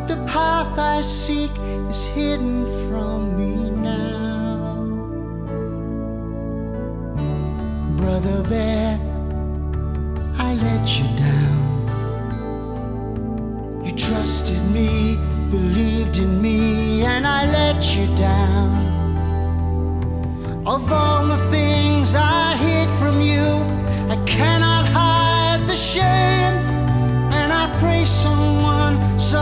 the path I seek is hidden from me now. Brother Bear, I let you down. You trusted me, believed in me, and I let you down. Of all the things